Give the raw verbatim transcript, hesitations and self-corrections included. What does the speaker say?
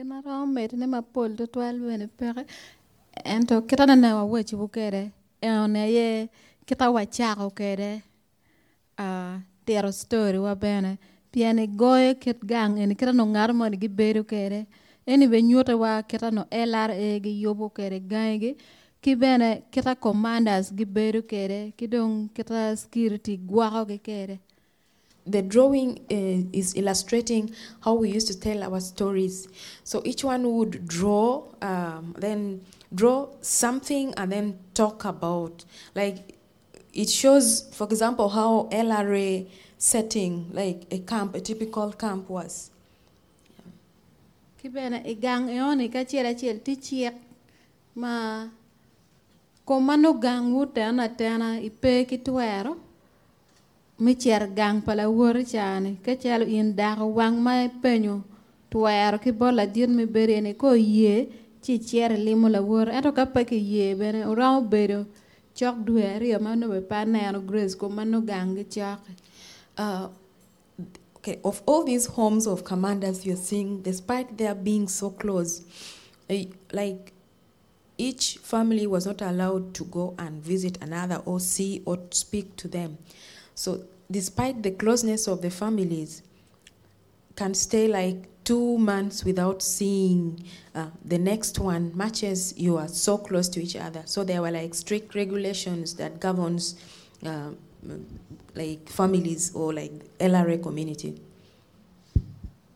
gina rom met ne mapol to twelve ne pere ento kita na na wachi bukere ene ye kita wachako kere a tero story wa bene piene goye kit gang en kita no ngar mo gi beru kere eni be nyota wa kita no L R A gi yobo kere gange ki bene kita commanders gi beru kere ki don kita security gwao ge kere. The drawing uh, is illustrating how we used to tell our stories. So each one would draw, um, then draw something and then talk about. Like it shows, for example, how L R A setting, like a camp, a typical camp was. Kibena igang eoni ka chira chil ti chiek ma komano gang wutana tana ipe kitwero mi cher gang pala wor chane ka chalo in dar wang mai penyo twero ki bola din mi berene ko ye chi cher limo la wor eto ka pa ki ye bene ora bedo chok duere yo mano be panero grace ko mano gang chok. Uh, okay, of all these homes of commanders you're seeing, despite their being so close, uh, like each family was not allowed to go and visit another or see or speak to them. So despite the closeness of the families, can stay like two months without seeing uh, the next one, much as you are so close to each other. So there were like strict regulations that governs uh, like families or like L R A community.